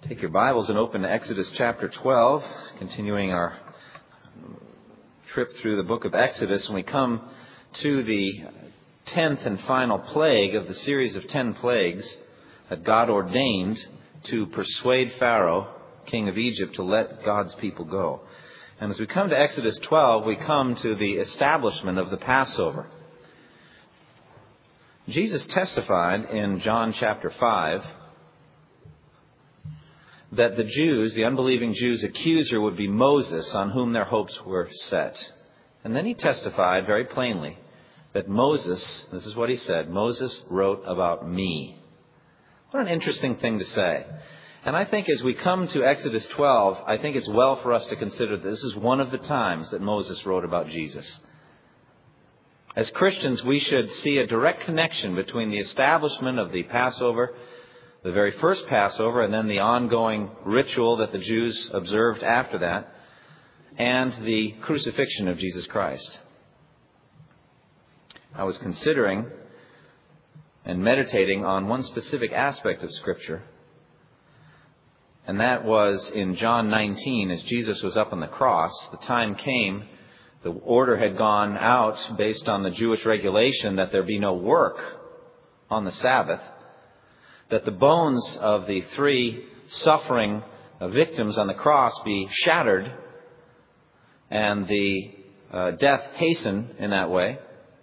Take your Bibles and open to Exodus chapter 12, continuing our trip through the book of Exodus. And we come to the 10th and final plague of the series of 10 plagues that God ordained to persuade Pharaoh, king of Egypt, to let God's people go. And as we come to Exodus 12, we come to the establishment of the Passover. Jesus testified in John chapter 5 that the Jews, the unbelieving Jews' accuser would be Moses, on whom their hopes were set. And then he testified very plainly that Moses, this is what he said, Moses wrote about me. What an interesting thing to say. And I think as we come to Exodus 12, I think it's well for us to consider that this is one of the times that Moses wrote about Jesus. As Christians, we should see a direct connection between the establishment of the Passover, the very first Passover, and then the ongoing ritual that the Jews observed after that, and the crucifixion of Jesus Christ. I was considering and meditating on one specific aspect of Scripture, and that was in John 19, as Jesus was up on the cross. The time came, the order had gone out based on the Jewish regulation that there be no work on the Sabbath, that the bones of the three suffering victims on the cross be shattered and the death hasten in that way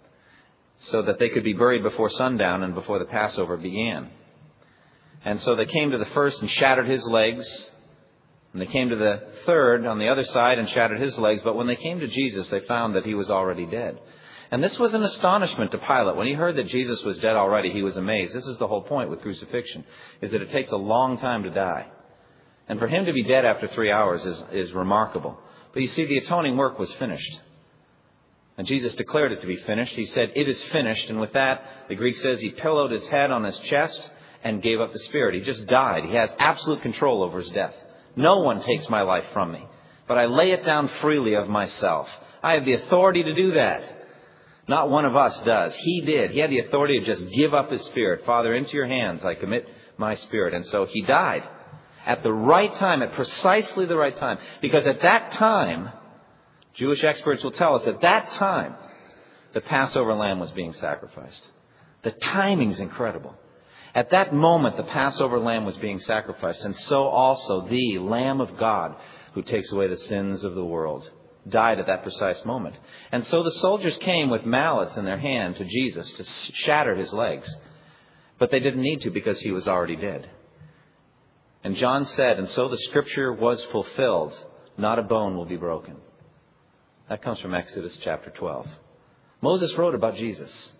so that they could be buried before sundown and before the Passover began. And so they came to the first and shattered his legs, and they came to the third on the other side and shattered his legs, but when they came to Jesus, they found that he was already dead. And this was an astonishment to Pilate. When he heard that Jesus was dead already, he was amazed. This is the whole point with crucifixion, is that it takes a long time to die. And for him to be dead after 3 hours is remarkable. But you see, the atoning work was finished. And Jesus declared it to be finished. He said, "It is finished." And with that, the Greek says he pillowed his head on his chest and gave up the spirit. He just died. He has absolute control over his death. No one takes my life from me, but I lay it down freely of myself. I have the authority to do that. Not one of us does. He did. He had the authority to just give up his spirit. "Father, into your hands I commit my spirit." And so he died at the right time, at precisely the right time. Because at that time, Jewish experts will tell us, at that time, the Passover lamb was being sacrificed. The timing's incredible. At that moment, the Passover lamb was being sacrificed. And so also the Lamb of God, who takes away the sins of the world, died at that precise moment. And so the soldiers came with mallets in their hand to Jesus to shatter his legs. But they didn't need to, because he was already dead. And John said, "And so the scripture was fulfilled, not a bone will be broken." That comes from Exodus chapter 12. Moses wrote about Jesus.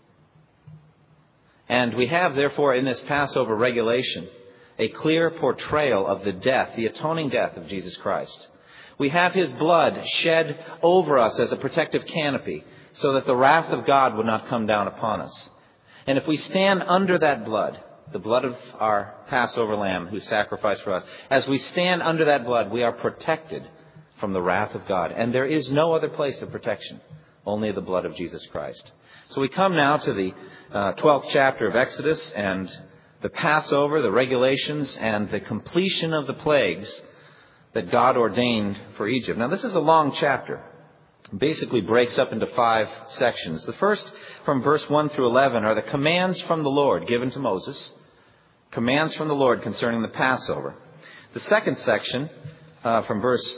And we have, therefore, in this Passover regulation, a clear portrayal of the death, the atoning death of Jesus Christ. We have his blood shed over us as a protective canopy so that the wrath of God would not come down upon us. And if we stand under that blood, the blood of our Passover lamb who sacrificed for us, as we stand under that blood, we are protected from the wrath of God. And there is no other place of protection, only the blood of Jesus Christ. So we come now to the 12th chapter of Exodus and the Passover, the regulations, and the completion of the plagues that God ordained for Egypt. Now, this is a long chapter. It basically breaks up into 5 sections. The first, from verse 1 through 11, are the commands from the Lord given to Moses. Commands from the Lord concerning the Passover. The second section, from verse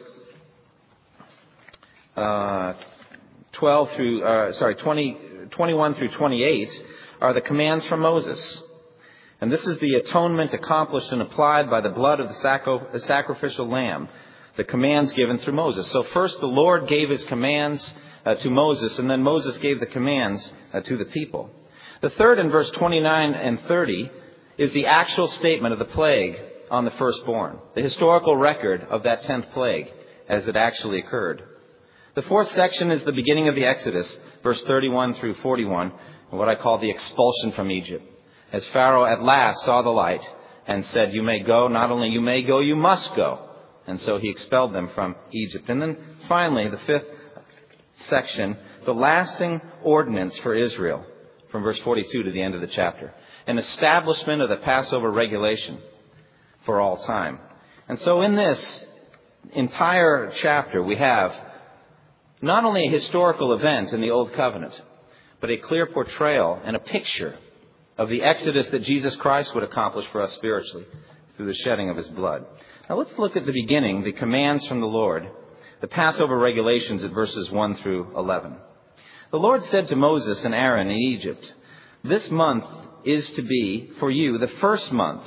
21 through 28, are the commands from Moses. And this is the atonement accomplished and applied by the blood of the sacrificial lamb, the commands given through Moses. So first the Lord gave his commands to Moses, and then Moses gave the commands to the people. The third, in verse 29 and 30, is the actual statement of the plague on the firstborn, the historical record of that 10th plague as it actually occurred. The fourth section is the beginning of the Exodus, verse 31 through 41, what I call the expulsion from Egypt. As Pharaoh at last saw the light and said, "You may go," not only you may go, you must go. And so he expelled them from Egypt. And then finally, the fifth section, the lasting ordinance for Israel, from verse 42 to the end of the chapter. An establishment of the Passover regulation for all time. And so in this entire chapter, we have not only a historical event in the Old Covenant, but a clear portrayal and a picture of the exodus that Jesus Christ would accomplish for us spiritually through the shedding of his blood. Now let's look at the beginning, the commands from the Lord, the Passover regulations at verses 1 through 11. The Lord said to Moses and Aaron in Egypt, "This month is to be for you the first month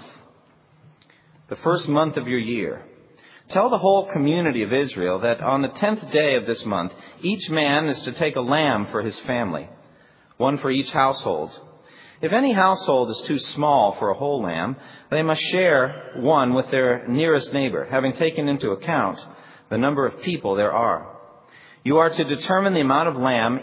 of your year. Tell the whole community of Israel that on the 10th day of this month, each man is to take a lamb for his family, one for each household. If any household is too small for a whole lamb, they must share one with their nearest neighbor, having taken into account the number of people there are. You are to determine the amount of lamb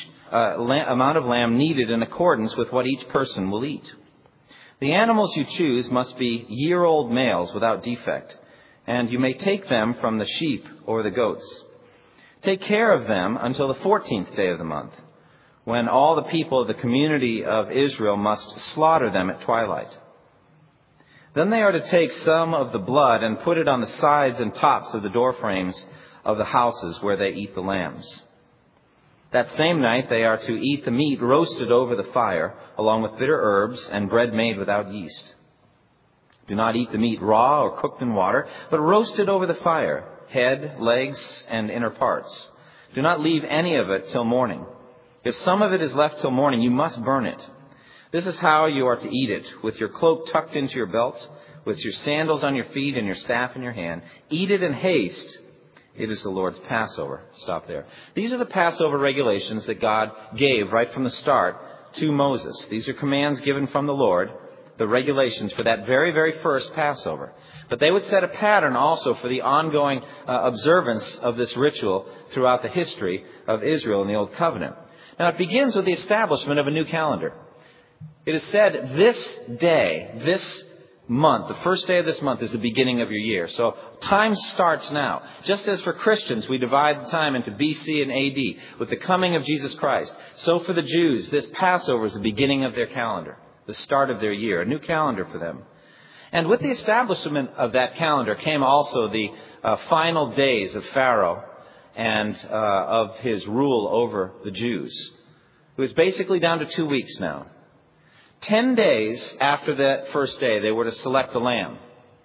needed in accordance with what each person will eat. The animals you choose must be year-old males without defect, and you may take them from the sheep or the goats. Take care of them until the 14th day of the month, when all the people of the community of Israel must slaughter them at twilight. Then they are to take some of the blood and put it on the sides and tops of the door frames of the houses where they eat the lambs. That same night they are to eat the meat roasted over the fire, along with bitter herbs and bread made without yeast. Do not eat the meat raw or cooked in water, but roasted over the fire, head, legs, and inner parts. Do not leave any of it till morning. If some of it is left till morning, you must burn it. This is how you are to eat it, with your cloak tucked into your belt, with your sandals on your feet and your staff in your hand. Eat it in haste. It is the Lord's Passover." Stop there. These are the Passover regulations that God gave right from the start to Moses. These are commands given from the Lord, the regulations for that very, very first Passover. But they would set a pattern also for the ongoing observance of this ritual throughout the history of Israel in the Old Covenant. Now, it begins with the establishment of a new calendar. It is said this day, this month, the first day of this month is the beginning of your year. So time starts now. Just as for Christians, we divide the time into BC and AD with the coming of Jesus Christ. So for the Jews, this Passover is the beginning of their calendar, the start of their year, a new calendar for them. And with the establishment of that calendar came also the final days of Pharaoh and of his rule over the Jews. It was basically down to 2 weeks now. 10 days after that first day, they were to select a lamb.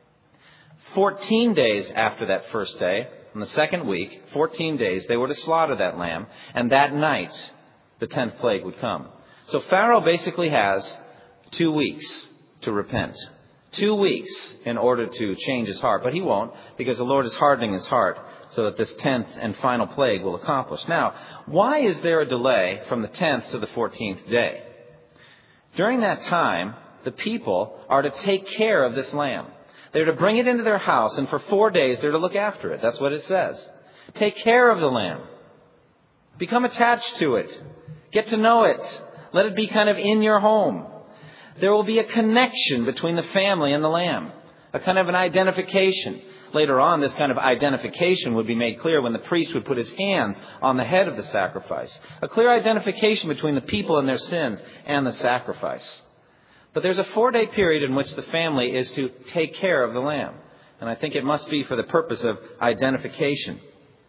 14 days after that first day, on the second week, 14 days, they were to slaughter that lamb. And that night, the 10th plague would come. So Pharaoh basically has 2 weeks to repent. 2 weeks in order to change his heart. But he won't, because the Lord is hardening his heart so that this 10th and final plague will accomplish. Now, why is there a delay from the 10th to the 14th day? During that time, the people are to take care of this lamb. They're to bring it into their house, and for 4 days they're to look after it. That's what it says. Take care of the lamb. Become attached to it. Get to know it. Let it be kind of in your home. There will be a connection between the family and the lamb, a kind of an identification. Later on, this kind of identification would be made clear when the priest would put his hands on the head of the sacrifice. A clear identification between the people and their sins and the sacrifice. But there's a 4-day period in which the family is to take care of the lamb. And I think it must be for the purpose of identification.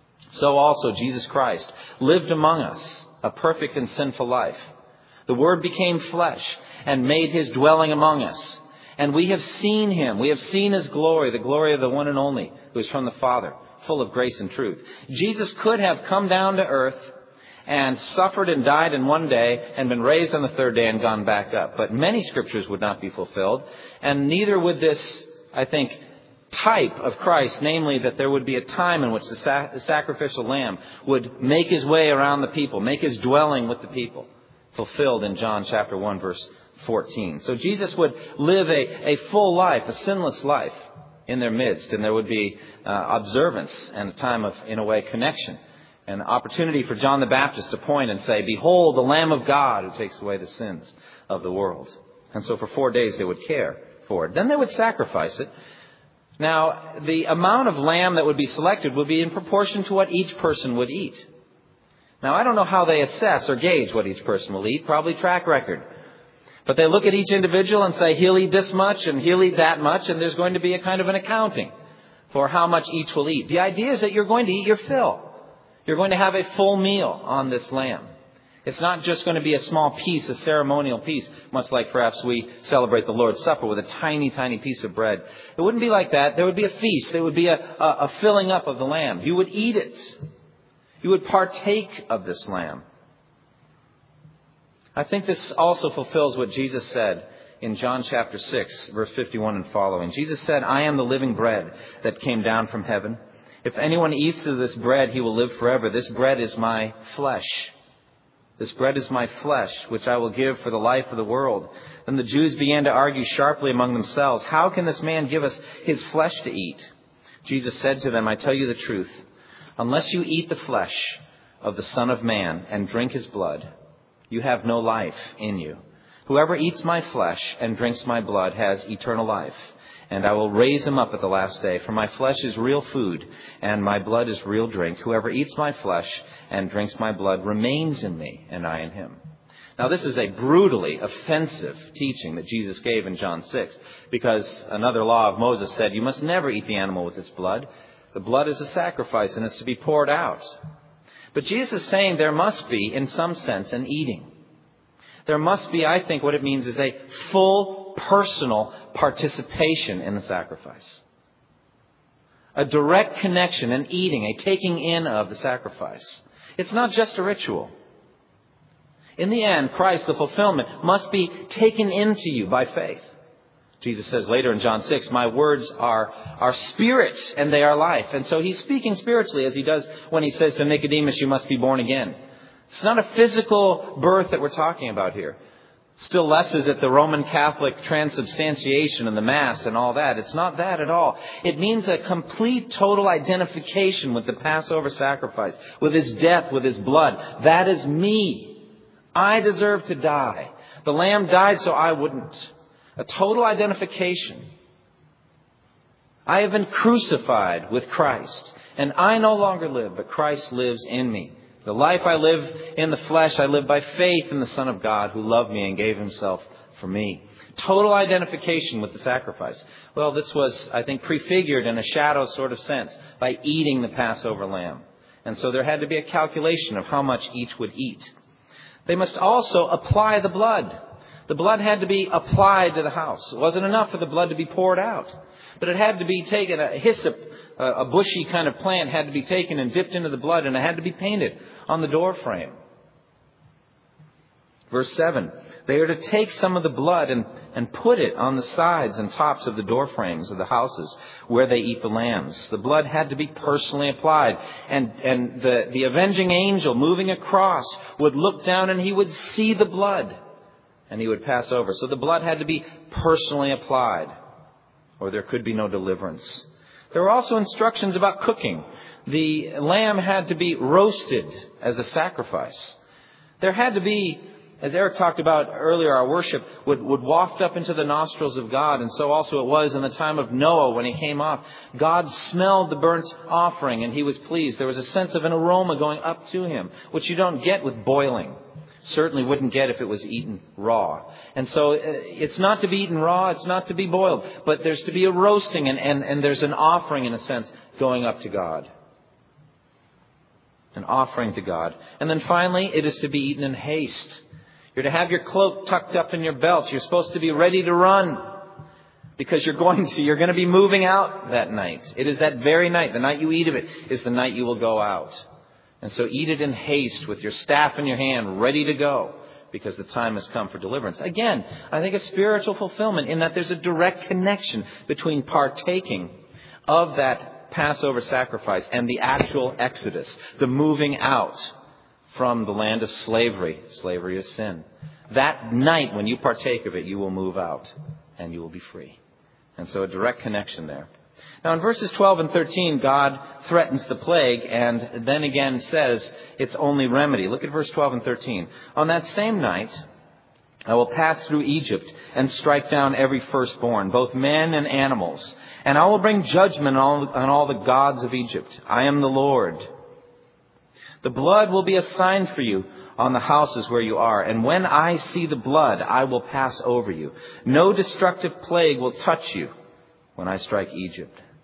So also Jesus Christ lived among us a perfect and sinful life. The Word became flesh and made his dwelling among us. And we have seen him. We have seen his glory, the glory of the one and only, who is from the Father, full of grace and truth. Jesus could have come down to earth and suffered and died in 1 day and been raised on the 3rd day and gone back up. But many scriptures would not be fulfilled. And neither would this, I think, type of Christ, namely that there would be a time in which the sacrificial lamb would make his way around the people, make his dwelling with the people, fulfilled in John chapter 1, verse 14. So Jesus would live a full life, a sinless life in their midst, and there would be observance and a time of, in a way, connection, an opportunity for John the Baptist to point and say, "Behold, the Lamb of God who takes away the sins of the world." And so for 4 days they would care for it. Then they would sacrifice it. Now, the amount of lamb that would be selected would be in proportion to what each person would eat. Now, I don't know how they assess or gauge what each person will eat, probably track record. But they look at each individual and say, he'll eat this much and he'll eat that much, and there's going to be a kind of an accounting for how much each will eat. The idea is that you're going to eat your fill. You're going to have a full meal on this lamb. It's not just going to be a small piece, a ceremonial piece, much like perhaps we celebrate the Lord's Supper with a tiny, tiny piece of bread. It wouldn't be like that. There would be a feast. There would be a filling up of the lamb. You would eat it. You would partake of this lamb. I think this also fulfills what Jesus said in John chapter 6, verse 51 and following. Jesus said, "I am the living bread that came down from heaven. If anyone eats of this bread, he will live forever. This bread is my flesh. This bread is my flesh, which I will give for the life of the world." Then the Jews began to argue sharply among themselves, "How can this man give us his flesh to eat?" Jesus said to them, "I tell you the truth. Unless you eat the flesh of the Son of Man and drink his blood, you have no life in you. Whoever eats my flesh and drinks my blood has eternal life, and I will raise him up at the last day. For my flesh is real food, and my blood is real drink. Whoever eats my flesh and drinks my blood remains in me, and I in him." Now, this is a brutally offensive teaching that Jesus gave in John 6, because another law of Moses said you must never eat the animal with its blood. The blood is a sacrifice, and it's to be poured out. But Jesus is saying there must be, in some sense, an eating. There must be, I think, what it means is a full personal participation in the sacrifice. A direct connection, an eating, a taking in of the sacrifice. It's not just a ritual. In the end, Christ, the fulfillment, must be taken into you by faith. Jesus says later in John 6, "My words are spirit and they are life." And so he's speaking spiritually, as he does when he says to Nicodemus, "You must be born again." It's not a physical birth that we're talking about here. Still less is it the Roman Catholic transubstantiation and the Mass and all that. It's not that at all. It means a complete, total identification with the Passover sacrifice, with his death, with his blood. That is me. I deserve to die. The Lamb died so I wouldn't. A total identification. I have been crucified with Christ, and I no longer live, but Christ lives in me. The life I live in the flesh, I live by faith in the Son of God who loved me and gave himself for me. Total identification with the sacrifice. Well, this was, I think, prefigured in a shadow sort of sense by eating the Passover lamb. And so there had to be a calculation of how much each would eat. They must also apply the blood. The blood had to be applied to the house. It wasn't enough for the blood to be poured out. But it had to be taken, a hyssop, a bushy kind of plant had to be taken and dipped into the blood, and it had to be painted on the door frame. Verse 7, they are to take some of the blood and put it on the sides and tops of the door frames of the houses where they eat the lambs. The blood had to be personally applied. And the avenging angel moving across would look down and he would see the blood. And he would pass over. So the blood had to be personally applied, or there could be no deliverance. There were also instructions about cooking. The lamb had to be roasted as a sacrifice. There had to be, as Eric talked about earlier, our worship would waft up into the nostrils of God. And so also it was in the time of Noah when he came off. God smelled the burnt offering and he was pleased. There was a sense of an aroma going up to him, which you don't get with boiling. Certainly wouldn't get if it was eaten raw. And so it's not to be eaten raw, it's not to be boiled, but there's to be a roasting and there's an offering in a sense going up to God. An offering to God. And then finally, it is to be eaten in haste. You're to have your cloak tucked up in your belt. You're supposed to be ready to run because you're going to be moving out that night. It is that very night, the night you eat of it, is the night you will go out. And so eat it in haste with your staff in your hand, ready to go, because the time has come for deliverance. Again, I think a spiritual fulfillment in that there's a direct connection between partaking of that Passover sacrifice and the actual exodus, the moving out from the land of slavery. Slavery is sin. That night when you partake of it, you will move out and you will be free. And so a direct connection there. Now in verses 12 and 13, God threatens the plague and then again says its only remedy. Look at verse 12 and 13. On that same night, I will pass through Egypt and strike down every firstborn, both men and animals. And I will bring judgment on all the gods of Egypt. I am the Lord. The blood will be a sign for you on the houses where you are. And when I see the blood, I will pass over you. No destructive plague will touch you when I strike Egypt.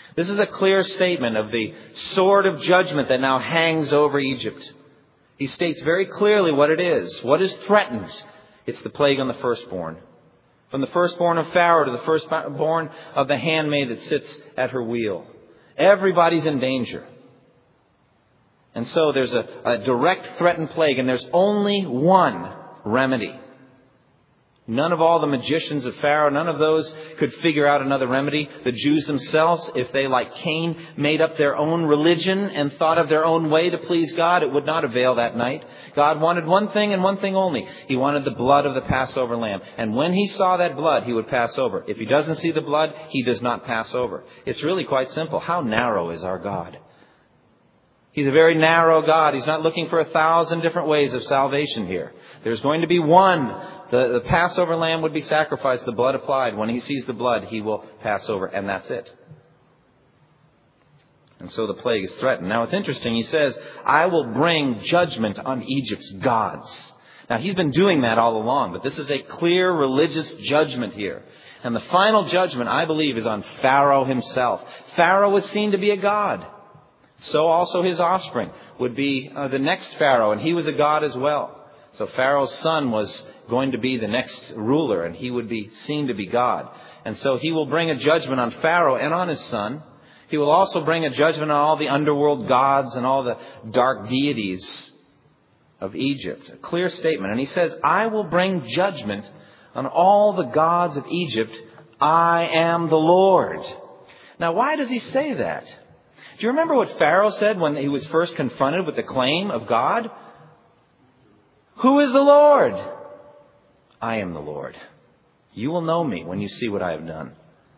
This is a clear statement of the sword of judgment that now hangs over Egypt. He states very clearly what it is. What is threatened? It's the plague on the firstborn. From the firstborn of Pharaoh to the firstborn of the handmaid that sits at her wheel. Everybody's in danger. And so there's a direct threatened plague, and there's only one remedy. None of all the magicians of Pharaoh, none of those could figure out another remedy. The Jews themselves, if they, like Cain, made up their own religion and thought of their own way to please God, it would not avail that night. God wanted one thing and one thing only. He wanted the blood of the Passover lamb. And when He saw that blood, He would pass over. If He doesn't see the blood, He does not pass over. It's really quite simple. How narrow is our God? He's a very narrow God. He's not looking for 1,000 different ways of salvation here. There's going to be one. The Passover lamb would be sacrificed, the blood applied. When He sees the blood, He will pass over, and that's it. And so the plague is threatened. Now it's interesting. He says, I will bring judgment on Egypt's gods. Now He's been doing that all along, but this is a clear religious judgment here. And the final judgment, I believe, is on Pharaoh himself. Pharaoh was seen to be a god. So also his offspring would be the next Pharaoh, and he was a god as well. So Pharaoh's son was going to be the next ruler, and he would be seen to be God. And so He will bring a judgment on Pharaoh and on his son. He will also bring a judgment on all the underworld gods and all the dark deities of Egypt. A clear statement. And He says, I will bring judgment on all the gods of Egypt. I am the Lord. Now, why does He say that? Do you remember what Pharaoh said when he was first confronted with the claim of God? Who is the Lord? I am the Lord. You will know me when you see what I have done.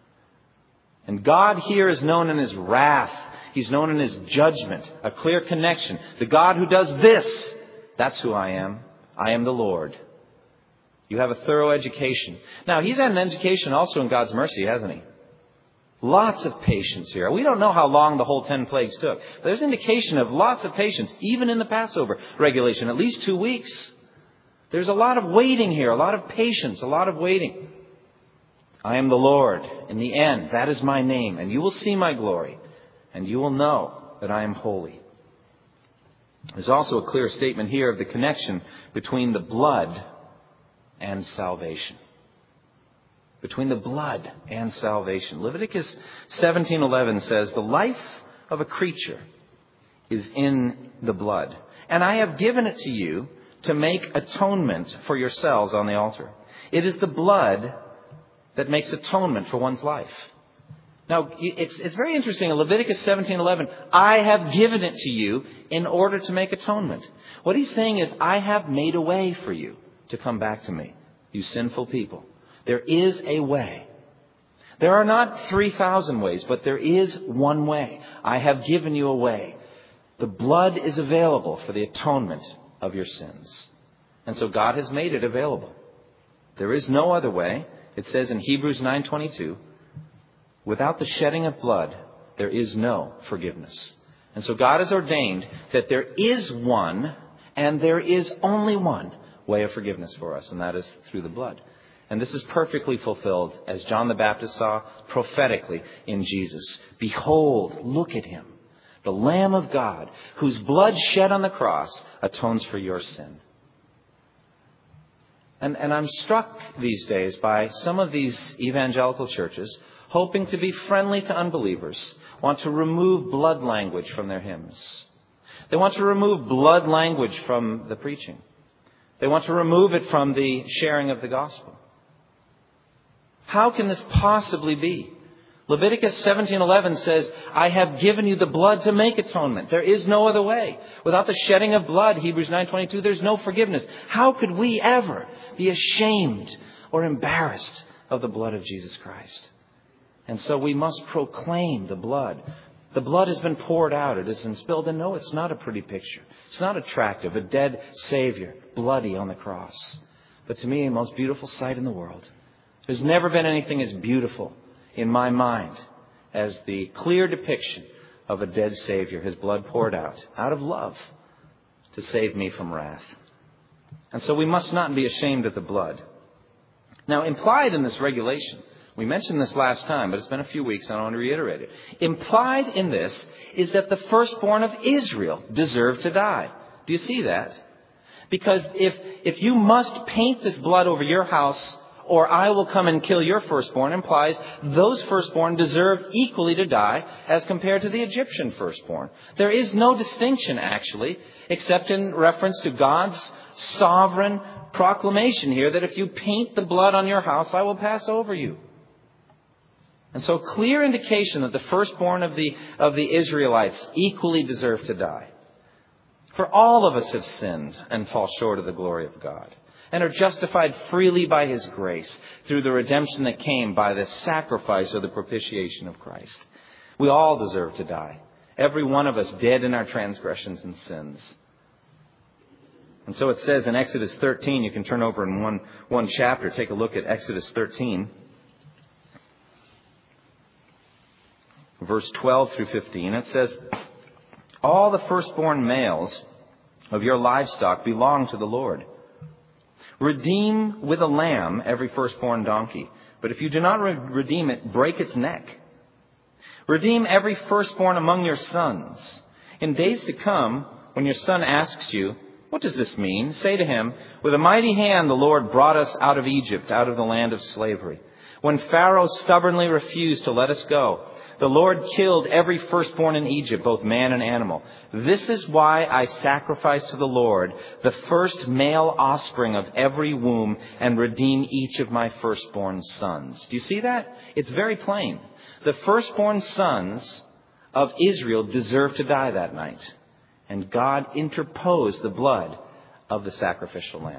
And God here is known in His wrath. He's known in His judgment. A clear connection. The God who does this, that's who I am. I am the Lord. You have a thorough education. Now, He's had an education also in God's mercy, hasn't He? Lots of patience here. We don't know how long the whole 10 plagues took. But there's indication of lots of patience, even in the Passover regulation, at least 2 weeks. There's a lot of waiting here, a lot of patience, a lot of waiting. I am the Lord. In the end, that is my name, and you will see my glory, and you will know that I am holy. There's also a clear statement here of the connection between the blood and salvation. Between the blood and salvation. Leviticus 17:11 says, the life of a creature is in the blood, and I have given it to you to make atonement for yourselves on the altar. It is the blood that makes atonement for one's life. Now, it's very interesting. In Leviticus 17:11, I have given it to you in order to make atonement. What He's saying is, I have made a way for you to come back to me, you sinful people. There is a way. There are not 3,000 ways, but there is one way. I have given you a way. The blood is available for the atonement of your sins. And so God has made it available. There is no other way. It says in Hebrews 9:22, without the shedding of blood, there is no forgiveness. And so God has ordained that there is one, and there is only one way of forgiveness for us, and that is through the blood. And this is perfectly fulfilled, as John the Baptist saw prophetically in Jesus. Behold, look at Him, the Lamb of God, whose blood shed on the cross atones for your sin. And I'm struck these days by some of these evangelical churches, hoping to be friendly to unbelievers, want to remove blood language from their hymns. They want to remove blood language from the preaching. They want to remove it from the sharing of the gospel. How can this possibly be? Leviticus 17:11 says, I have given you the blood to make atonement. There is no other way. Without the shedding of blood, Hebrews 9:22, there's no forgiveness. How could we ever be ashamed or embarrassed of the blood of Jesus Christ? And so we must proclaim the blood. The blood has been poured out. It has been spilled. And no, it's not a pretty picture. It's not attractive. A dead Savior, bloody on the cross. But to me, the most beautiful sight in the world. There's never been anything as beautiful in my mind as the clear depiction of a dead Savior, His blood poured out of love to save me from wrath. And so we must not be ashamed of the blood. Now, implied in this regulation, We mentioned this last time, but it's been a few weeks, and I want to reiterate it. Implied in this is that the firstborn of Israel deserved to die. Do you see that? Because if you must paint this blood over your house, or I will come and kill your firstborn, implies those firstborn deserve equally to die as compared to the Egyptian firstborn. There is no distinction, actually, except in reference to God's sovereign proclamation here that if you paint the blood on your house, I will pass over you. And so clear indication that the firstborn of the Israelites equally deserve to die. For all of us have sinned and fall short of the glory of God, and are justified freely by His grace through the redemption that came by the sacrifice or the propitiation of Christ. We all deserve to die. Every one of us dead in our transgressions and sins. And so it says in Exodus 13, you can turn over in one chapter, take a look at Exodus 13, verse 12 through 15. It says, all the firstborn males of your livestock belong to the Lord. Redeem with a lamb every firstborn donkey. But if you do not redeem it, break its neck. Redeem every firstborn among your sons. In days to come, when your son asks you, what does this mean? Say to him, with a mighty hand the Lord brought us out of Egypt, out of the land of slavery. When Pharaoh stubbornly refused to let us go, the Lord killed every firstborn in Egypt, both man and animal. This is why I sacrifice to the Lord the first male offspring of every womb and redeem each of my firstborn sons. Do you see that? It's very plain. The firstborn sons of Israel deserved to die that night. And God interposed the blood of the sacrificial lamb.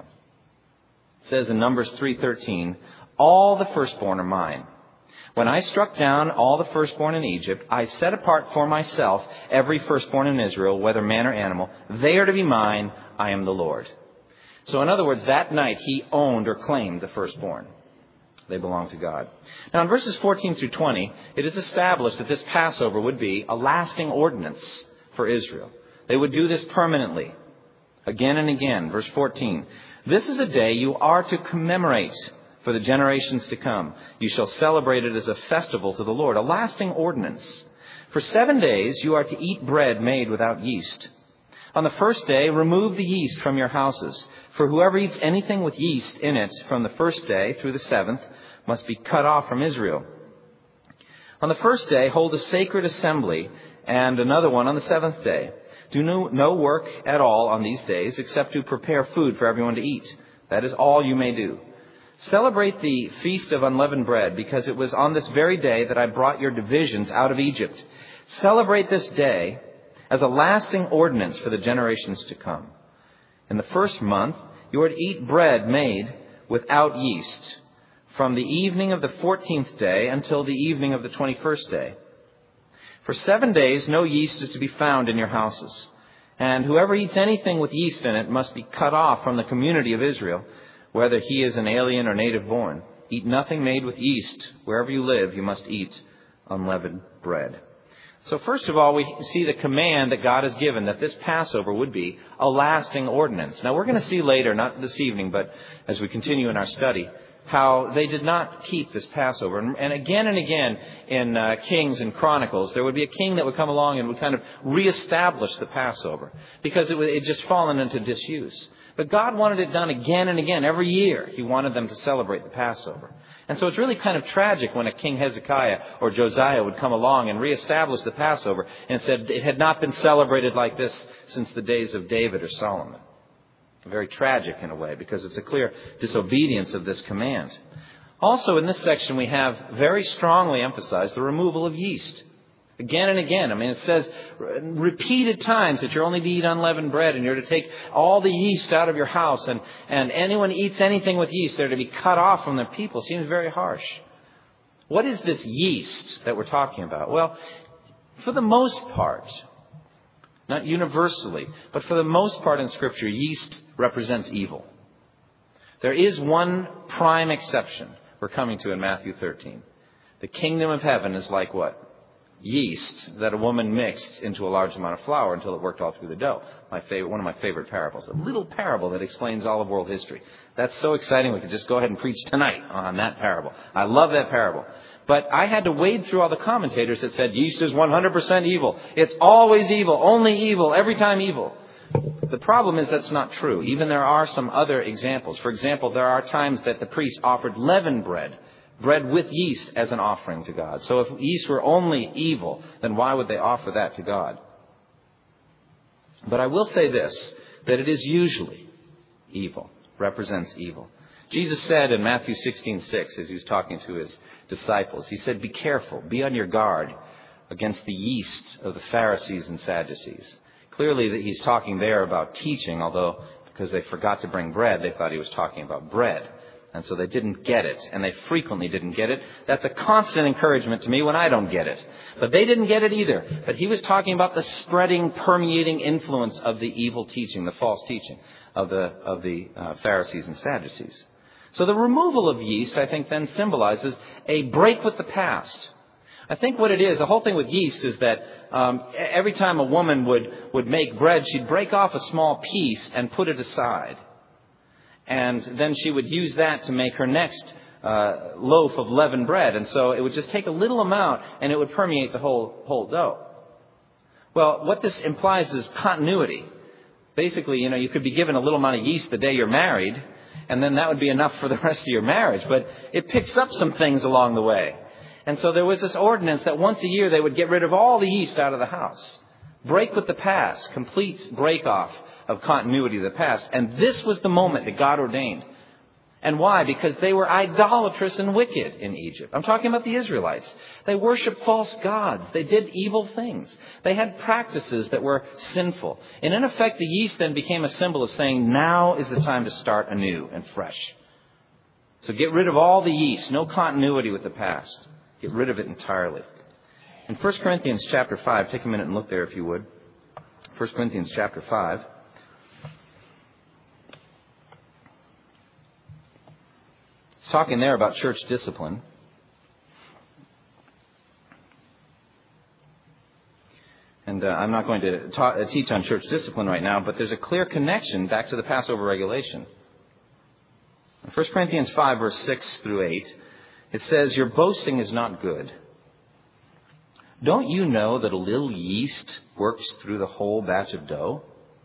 It says in Numbers 3:13, all the firstborn are mine. When I struck down all the firstborn in Egypt, I set apart for myself every firstborn in Israel, whether man or animal. They are to be mine. I am the Lord. So in other words, that night He owned or claimed the firstborn. They belong to God. Now in verses 14 through 20, it is established that this Passover would be a lasting ordinance for Israel. They would do this permanently, again and again. Verse 14, this is a day you are to commemorate for the generations to come. You shall celebrate it as a festival to the Lord, a lasting ordinance. For 7 days you are to eat bread made without yeast. On the first day, remove the yeast from your houses. For whoever eats anything with yeast in it from the first day through the 7th must be cut off from Israel. On the first day, hold a sacred assembly, and another one on the 7th day. Do no work at all on these days except to prepare food for everyone to eat. That is all you may do. Celebrate the Feast of Unleavened Bread, because it was on this very day that I brought your divisions out of Egypt. Celebrate this day as a lasting ordinance for the generations to come. In the first month, you are to eat bread made without yeast, from the evening of the 14th day until the evening of the 21st day. For 7 days, no yeast is to be found in your houses. And whoever eats anything with yeast in it must be cut off from the community of Israel, whether he is an alien or native born. Eat nothing made with yeast. Wherever you live, you must eat unleavened bread. So first of all, we see the command that God has given that this Passover would be a lasting ordinance. Now we're going to see later, not this evening, but as we continue in our study, how they did not keep this Passover. And again in Kings and Chronicles, there would be a king that would come along and would kind of reestablish the Passover because it had just fallen into disuse. But God wanted it done again and again. Every year He wanted them to celebrate the Passover. And so it's really kind of tragic when a King Hezekiah or Josiah would come along and reestablish the Passover and said it had not been celebrated like this since the days of David or Solomon. Very tragic in a way, because it's a clear disobedience of this command. Also in this section we have very strongly emphasized the removal of yeast. Again and again. I mean, it says repeated times that you're only to eat unleavened bread and you're to take all the yeast out of your house. And anyone who eats anything with yeast, they're to be cut off from the people. Seems very harsh. What is this yeast that we're talking about? Well, for the most part, not universally, but for the most part in Scripture, yeast represents evil. There is one prime exception we're coming to in Matthew 13. The kingdom of heaven is like what? yeast that a woman mixed into a large amount of flour until it worked all through the dough. One of my favorite parables. A little parable that explains all of world history. That's so exciting. We could just go ahead and preach tonight on that parable. I love that parable. But I had to wade through all the commentators that said yeast is 100% evil. It's always evil, only evil, every time evil. The problem is that's not true. Even there are some other examples. For example, there are times that the priest offered leavened bread with yeast as an offering to God. So if yeast were only evil, then why would they offer that to God? But I will say this, that it is usually evil, represents evil. Jesus said in Matthew 16:6, as he was talking to his disciples, he said, "Be careful, be on your guard against the yeast of the Pharisees and Sadducees." Clearly that he's talking there about teaching, although because they forgot to bring bread, they thought he was talking about bread. And so they didn't get it, and they frequently didn't get it. That's a constant encouragement to me when I don't get it. But they didn't get it either. But he was talking about the spreading, permeating influence of the evil teaching, the false teaching of the Pharisees and Sadducees. So the removal of yeast, I think, then symbolizes a break with the past. I think what it is, the whole thing with yeast is that every time a woman would make bread, she'd break off a small piece and put it aside. And then she would use that to make her next loaf of leavened bread. And so it would just take a little amount and it would permeate the whole dough. Well, what this implies is continuity. Basically, you could be given a little amount of yeast the day you're married, and then that would be enough for the rest of your marriage. But it picks up some things along the way. And so there was this ordinance that once a year they would get rid of all the yeast out of the house. Break with the past, complete break off of continuity of the past. And this was the moment that God ordained. And why? Because they were idolatrous and wicked in Egypt. I'm talking about the Israelites. They worshiped false gods. They did evil things. They had practices that were sinful. And in effect, the yeast then became a symbol of saying, now is the time to start anew and fresh. So get rid of all the yeast, no continuity with the past. Get rid of it entirely. In 1 Corinthians chapter 5, take a minute and look there if you would. 1 Corinthians chapter 5. It's talking there about church discipline. And I'm not going to teach on church discipline right now, but there's a clear connection back to the Passover regulation. In 1 Corinthians 5, verse 6 through 8, it says, "Your boasting is not good. Don't you know that a little yeast works through the whole batch of dough?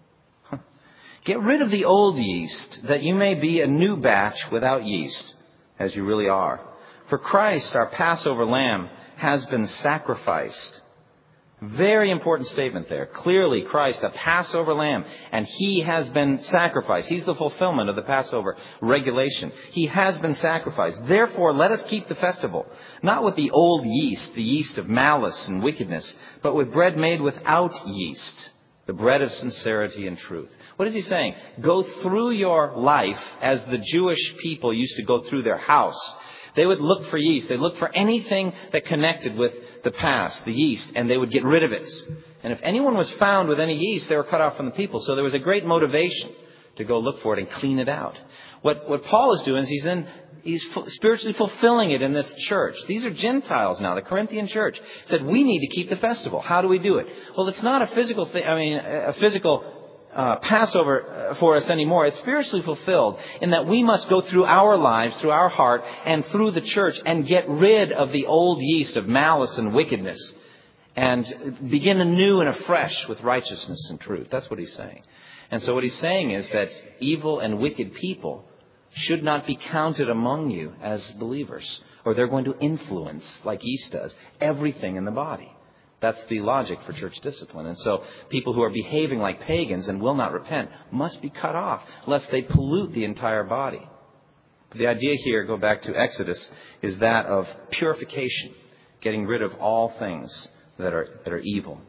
Get rid of the old yeast, that you may be a new batch without yeast, as you really are. For Christ, our Passover lamb, has been sacrificed." Very important statement there. Clearly, Christ, a Passover lamb, and he has been sacrificed. He's the fulfillment of the Passover regulation. He has been sacrificed. Therefore, let us keep the festival, not with the old yeast, the yeast of malice and wickedness, but with bread made without yeast, the bread of sincerity and truth. What is he saying? Go through your life as the Jewish people used to go through their house. They would look for yeast. They'd look for anything that connected with the past, the yeast, and they would get rid of it. And if anyone was found with any yeast, they were cut off from the people. So there was a great motivation to go look for it and clean it out. What Paul is doing is he's spiritually fulfilling it in this church. These are Gentiles now. The Corinthian church said, we need to keep the festival. How do we do it? Well, it's not a physical thing. A physical Passover for us anymore. It's spiritually fulfilled in that we must go through our lives, through our heart, and through the church and get rid of the old yeast of malice and wickedness and begin anew and afresh with righteousness and truth. That's what he's saying. And so what he's saying is that evil and wicked people should not be counted among you as believers, or they're going to influence, like yeast does, everything in the body. That's the logic for church discipline. And so people who are behaving like pagans and will not repent must be cut off, lest they pollute the entire body. The idea here, go back to Exodus, is that of purification, getting rid of all things that are evil.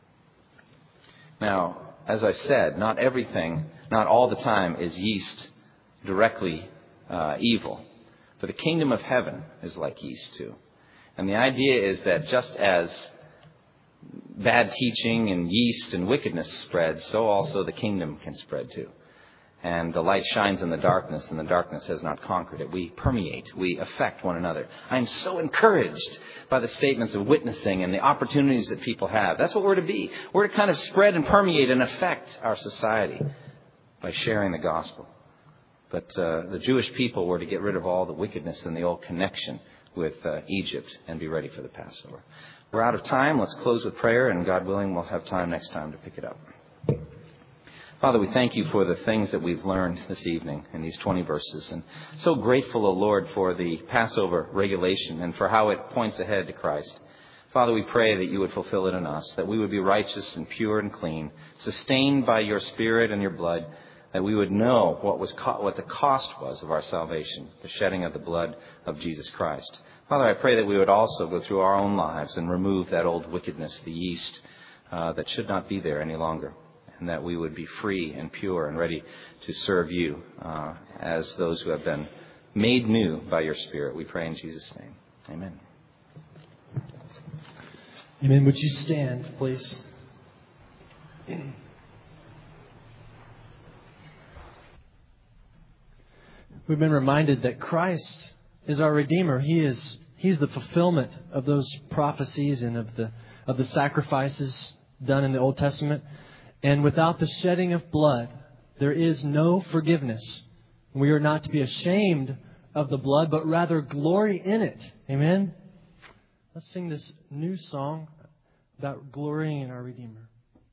Now, as I said, not everything, not all the time is yeast directly evil. For the kingdom of heaven is like yeast too. And the idea is that just as bad teaching and yeast and wickedness spreads, so also the kingdom can spread too. And the light shines in the darkness, and the darkness has not conquered it. We permeate. We affect one another. I'm so encouraged by the statements of witnessing and the opportunities that people have. That's what we're to be. We're to kind of spread and permeate and affect our society by sharing the gospel. But the Jewish people were to get rid of all the wickedness and the old connection with Egypt and be ready for the Passover. We're out of time. Let's close with prayer, and God willing, we'll have time next time to pick it up. Father, we thank you for the things that we've learned this evening in these 20 verses. And so grateful, O Lord, for the Passover regulation and for how it points ahead to Christ. Father, we pray that you would fulfill it in us, that we would be righteous and pure and clean, sustained by your Spirit and your blood, that we would know what the cost was of our salvation, the shedding of the blood of Jesus Christ. Father, I pray that we would also go through our own lives and remove that old wickedness, the yeast, that should not be there any longer, and that we would be free and pure and ready to serve you as those who have been made new by your Spirit. We pray in Jesus' name. Amen. Amen. Would you stand, please? We've been reminded that Christ is our Redeemer. He's the fulfillment of those prophecies and of the sacrifices done in the Old Testament. And without the shedding of blood, there is no forgiveness. We are not to be ashamed of the blood, but rather glory in it. Amen? Let's sing this new song about glorying in our Redeemer.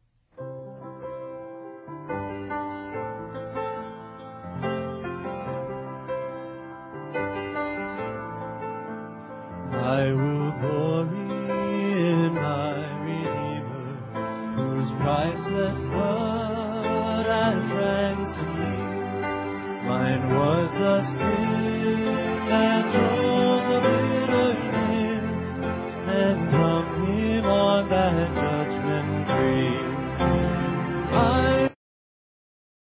I will glory in my Redeemer, whose priceless blood has ransomed me. Mine was the sin that drove